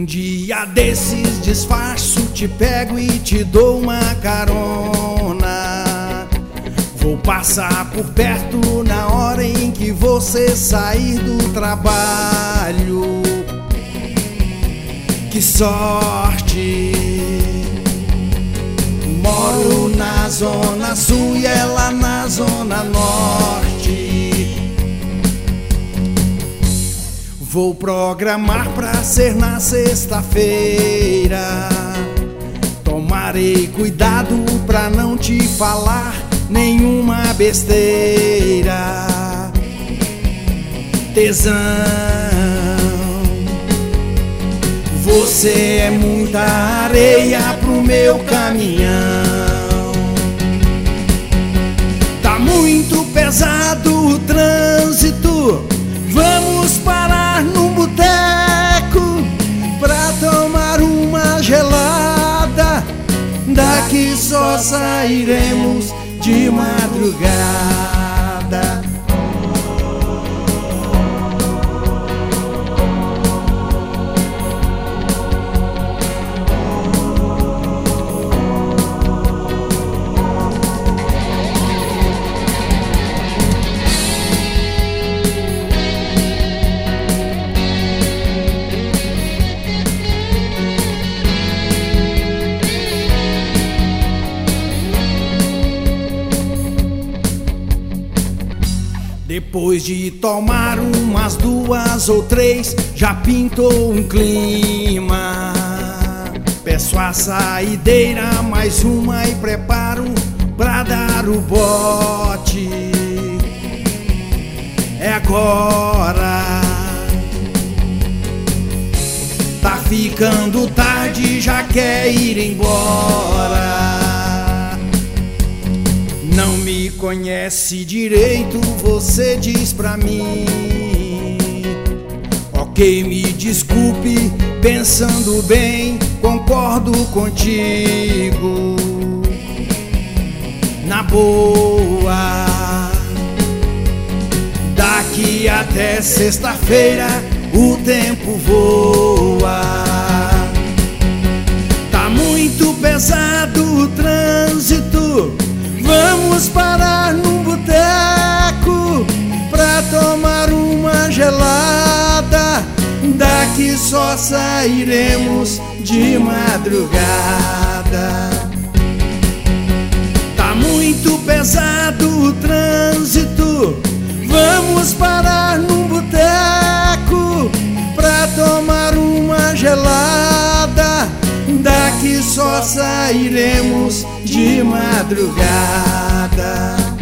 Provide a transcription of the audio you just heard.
dia desses disfarço, te pego e te dou uma carona. Vou passar por perto na hora em que você sair do trabalho. Que sorte! Moro na zona sul e ela na zona norte. Vou programar pra ser na sexta-feira. Tomarei cuidado pra não te falar nenhuma besteira. Tesão, você é muita areia pro meu caminhão. Tá muito pesado o trânsito. Vamos parar num boteco pra tomar uma gelada. Daqui só sairemos de madrugada. Depois de tomar umas 2 ou 3, já pintou um clima. Peço a saideira, mais uma e preparo pra dar o bote. É agora. Tá ficando tarde, já quer ir embora. Não me conhece direito, você diz pra mim. Ok, me desculpe, pensando bem, concordo contigo. Na boa, daqui até sexta-feira o tempo voa. Tá muito pesado o trânsito. Vamos parar num boteco pra tomar uma gelada. Daqui só sairemos de madrugada. Tá muito pesado o trânsito. Vamos parar num boteco pra tomar uma gelada. Daqui só sairemos de madrugada.